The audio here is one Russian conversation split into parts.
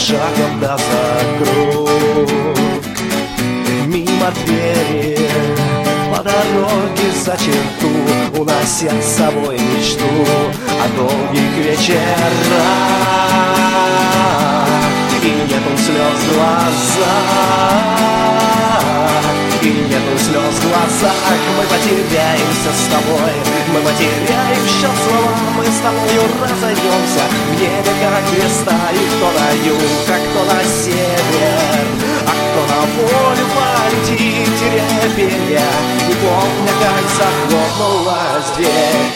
шагом да закруг. Мимо двери, по дороге за черту, унося с собой мечту о долгих вечерах. И нету слез в глазах, и нету слез в глазах. Мы потеряемся с тобой, мы потеряемся в словах. Мы с тобою разойдемся в небе, как звезда. И кто на юг, а кто на север, а кто на волю полетит, теряя перья, не помня, как захлопнулась дверь.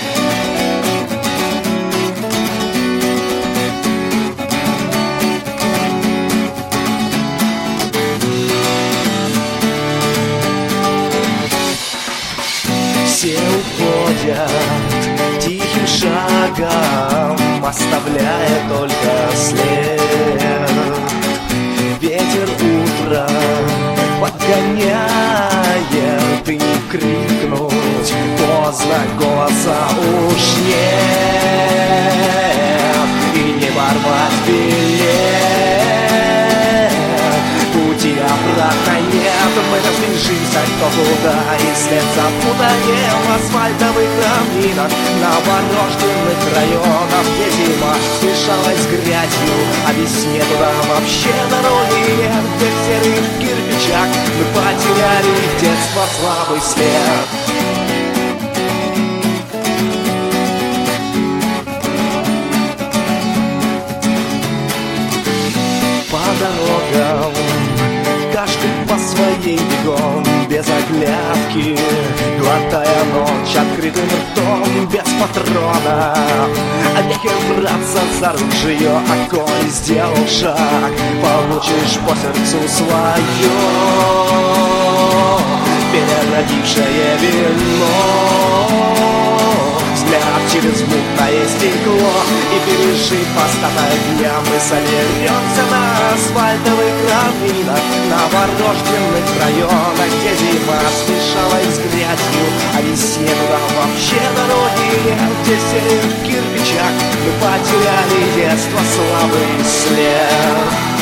Все уходят тихим шагом, оставляя только след. Ветер утра подгоняет, и не крикнуть поздно, голоса уж нет. И не ворвать билет, пути обратно нет. Мы разбежимся кто куда, и след запутаем в асфальтовых равнинах, на обороженных районах, где зима смешалась с грязью, а весне туда вообще дороги нет. Где в серых кирпичах мы потеряли детство слабый след. По дорогам каждый по своей бегом, без оглядки, глотая ночь открытым ртом, без патрона. А нехер браться за ружье, а коль сделал шаг, получишь по сердцу свое переродившее вино. Взгляд через мутное стекло, и пережив остаток дня, мы соберемся на асфальтовых равнинах, на обороженных районах, где зима смешалась с грязью, а весне туда вообще дороги нет. Где в серых кирпичах мы потеряли детство слабый след.